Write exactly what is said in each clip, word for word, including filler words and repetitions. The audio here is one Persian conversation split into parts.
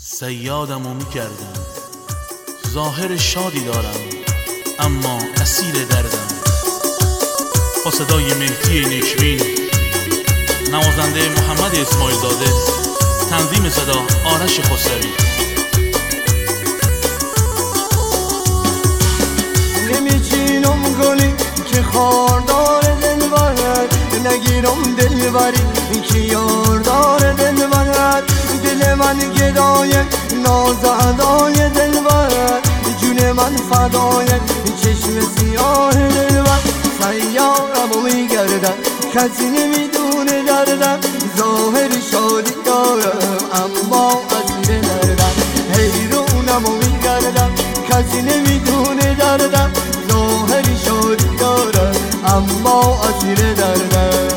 صیادمو میکردم، ظاهر شادی دارم اما اسیر دردم. با صدای مهدی نیکبین، نوازنده محمد اسماعیل زاده، تنظیم صدا آرش خسروی. نمیچینم گلی که خاردار دل برد، نگیرم دل بری که یاردار دل برد. دل من گدای نازدای دل برد، جون من فدای چشم سیاه دل برد. سیارمو میگردم کسی نمیدونه دردم، ظاهر شادی دارم اما اسیر دردم. حیرونمو میگردم کسی نمیدونه دردم، ظاهر شادی دارم اما اسیر دردم.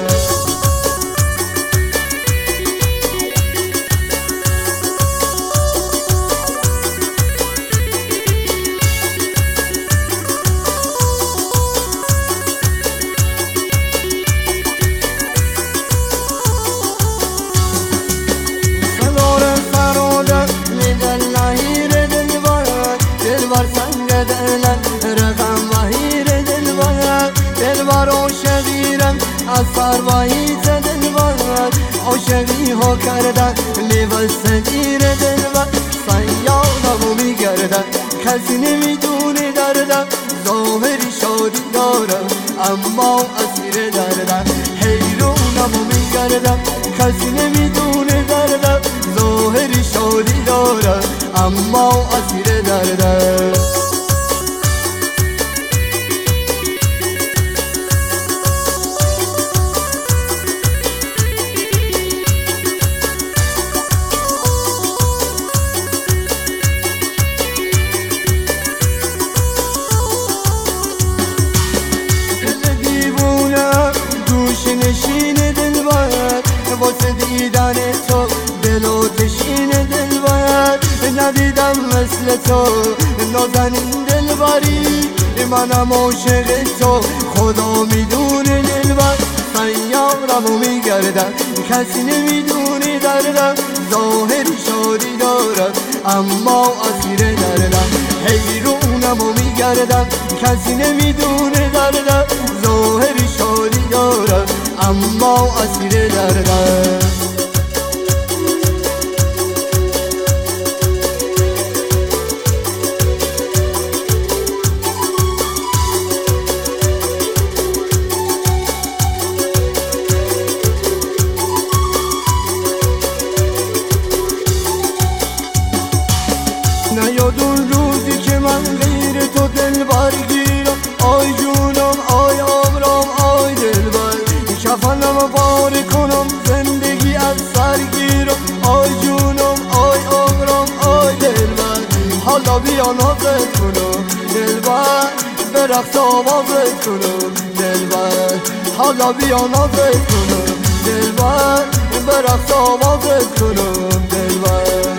رقم وحیر دل باید دل بر عاشقیرم از سروایی دل باید عاشقی ها کردن لباس گیر دل باید. سیادمو میگردن کسی نمیدونه دردم، ظاهر شادی دارم اما اسیر دردم. حیرونمو میگردن کسی نمیدونه دردم، ظاهر شادی دارم اما اسیر دردم. نشین دل باید واسه دیدن تو دل و تشین دل باید. ندیدم مثل تو نازنین دل بری، منم عاشق تو خدا میدونه دل بر. سیارمو میگردم کسی نمیدونه دردم، ظاهر شادی دارم اما اسیر دردم. حیرونمو میگردم کسی نمیدونه دردم، ظاهر شادی دارم اما اسیر دردم. نیاد اون روزی که من غیر تو دل برگیرم، آی جونم آی عمرم آی دل بر. کفنم بار کنم زندگی از سر گیرم، آی جونم آی عمرم آی دل بر. حالا بیا نازت کنم دل بر، به رقص آوازت کنم دل بر. حالا بیا نازت کنم دل بر، به رقص آوازت کنم دل بر.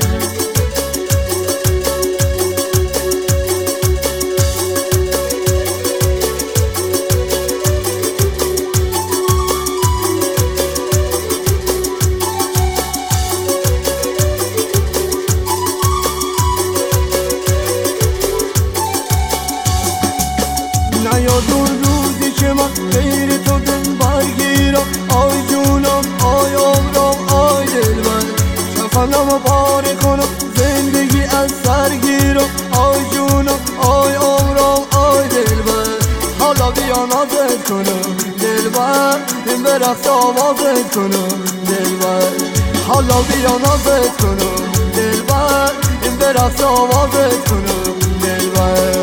نیاد اون روزی که من غیر تو دل برگیرم، آی جونم آی عمرم آی دل بر. کفنم بار کنم زندگی از سر گیرم، آی جونم آی عمرم آی دل بر. حالا بیا نازت کنم دل بر، به رقص آوازت کنم دل بر. حالا بیا نازت کنم دل بر، به رقص آوازت کنم دل بر.